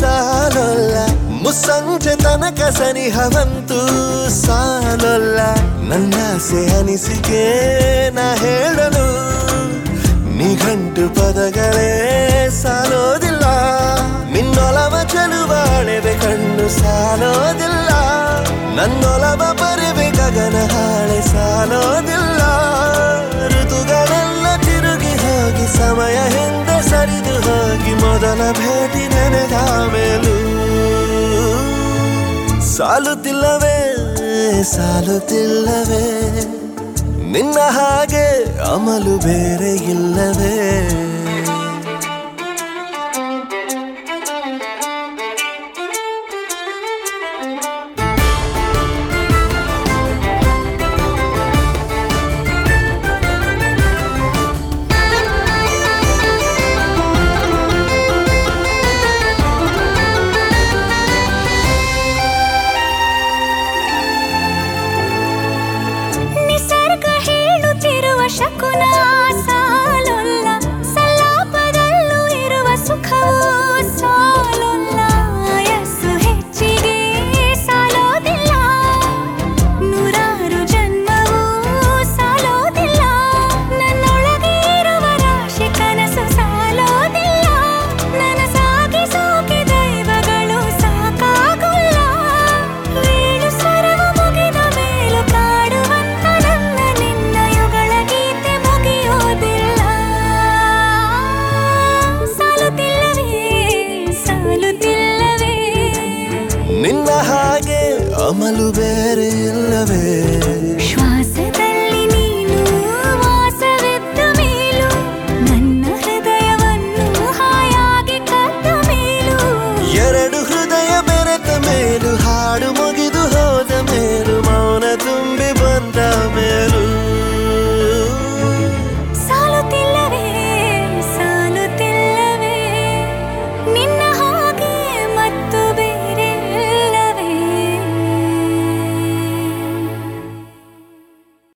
ಸಾಲೋಲ್ಲ ಮುಸ್ಸಂಜೆ ತನಕ ಸನಿಹವಂತೂ ಸಾಲೋಲ್ಲ ನನ್ನಾಸೆ ಅನಿಸಿಕೆ ನಾ ಹೇಳಲು ನಿಘಂಟು ಪದಗಳೇ ಸಾಲೋದಿಲ್ಲ ನಿನ್ನೊಲವ ಚೆಲುವಾಳೆವೆ ಕಣ್ಣು ಸಾಲೋದಿಲ್ಲ ನನ್ನೊಲವ ಬರೆವೆ ಗಗನ ಹಾಳೆ ಸಾಲೋದಿಲ್ಲ ಋತುಗಳೆಲ್ಲ ತಿರುಗಿ ಹೋಗಿ ಸಮಯ ಹಿಂದೆ ಸರಿದು ಹೋಗಿ ಮೊದಲ ಭೇಟಿ ನೆನೆದ ಮೇಲೂ ಸಾಲುತ್ತಿಲ್ಲವೇ ಸಾಲುತ್ತಿಲ್ಲವೇ ನಿನ್ನ ಹಾಗೆ ಅಮಲು ಬೇರೆ ಇಲ್ಲವೇ ಶಕುನ ಸಾಲೊಲ್ಲ ಸಲಾಪದಲ್ಲೂ ಇರುವ ಸುಖವೂ ಸಾಲೊಲ್ಲ ಯಸ್ಸು ಹೆಚ್ಚಿಗೆ ಸಾಲೋದಿಲ್ಲ ನೂರಾರು ಜನ್ಮವೂ ಸಾಲೋದಿಲ್ಲ ನನ್ನೊಳಗೆ ಇರುವ ರಾಶಿ ಕನಸು ಸಾಲೋದಿಲ್ಲ ನನ್ನ ಸಾಗಿಸೋಕೆ ದೈವಗಳು ಸಾಕಾಗುಲ್ಲ ವೇಣು ಸ್ವರವು ಮುಗಿದ ಮೇಲೂ ಕಾಡುವಂತ ನನ್ನ ನಿನ್ನ ಯುಗಳ ನಿನ್ನ ಹಾಗೆ ಅಮಲು ಬೇರೆ ಇಲ್ಲವೇ